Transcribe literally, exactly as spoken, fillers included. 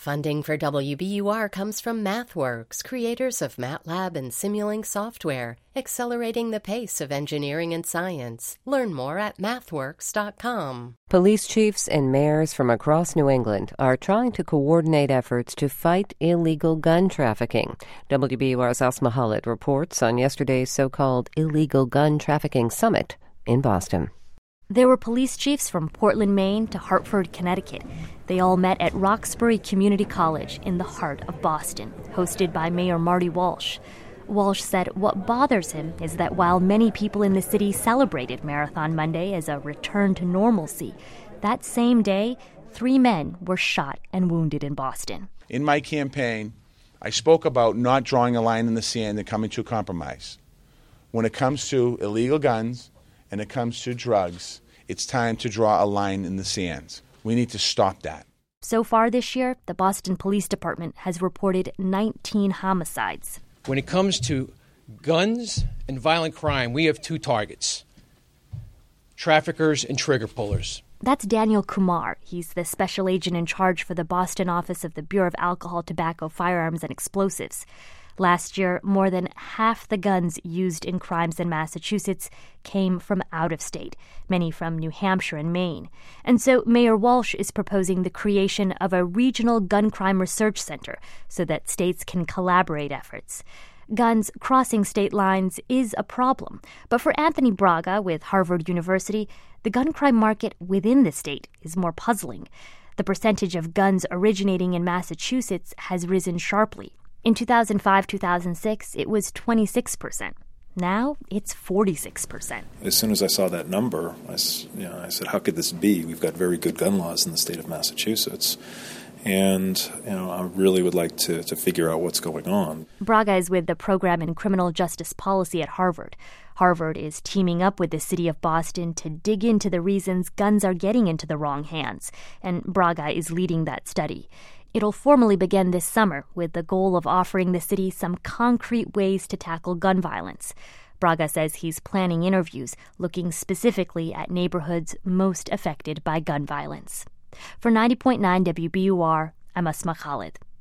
Funding for W B U R comes from MathWorks, creators of MATLAB and Simulink software, accelerating the pace of engineering and science. Learn more at mathworks dot com. Police chiefs and mayors from across New England are trying to coordinate efforts to fight illegal gun trafficking. W B U R's Asma Khalid reports on yesterday's so-called Illegal Gun Trafficking Summit in Boston. There were police chiefs from Portland, Maine to Hartford, Connecticut. They all met at Roxbury Community College in the heart of Boston, hosted by Mayor Marty Walsh. Walsh said what bothers him is that while many people in the city celebrated Marathon Monday as a return to normalcy, that same day, three men were shot and wounded in Boston. In my campaign, I spoke about not drawing a line in the sand and coming to a compromise. When it comes to illegal guns and it comes to drugs, it's time to draw a line in the sand. We need to stop that. So far this year, the Boston Police Department has reported nineteen homicides. When it comes to guns and violent crime, we have two targets: traffickers and trigger pullers. That's Daniel Kumar. He's the special agent in charge for the Boston office of the Bureau of Alcohol, Tobacco, Firearms, and Explosives. Last year, more than half the guns used in crimes in Massachusetts came from out of state, many from New Hampshire and Maine. And so Mayor Walsh is proposing the creation of a regional gun crime research center so that states can collaborate efforts. Guns crossing state lines is a problem. But for Anthony Braga with Harvard University, the gun crime market within the state is more puzzling. The percentage of guns originating in Massachusetts has risen sharply. In two thousand five to two thousand six, it was twenty-six percent. Now it's forty-six percent. As soon as I saw that number, I, you know, I said, how could this be? We've got very good gun laws in the state of Massachusetts. And, you know, I really would like to, to figure out what's going on. Braga is with the Program in Criminal Justice Policy at Harvard. Harvard is teaming up with the city of Boston to dig into the reasons guns are getting into the wrong hands. And Braga is leading that study. It'll formally begin this summer with the goal of offering the city some concrete ways to tackle gun violence. Braga says he's planning interviews looking specifically at neighborhoods most affected by gun violence. For ninety point nine W B U R, I'm Asma Khalid.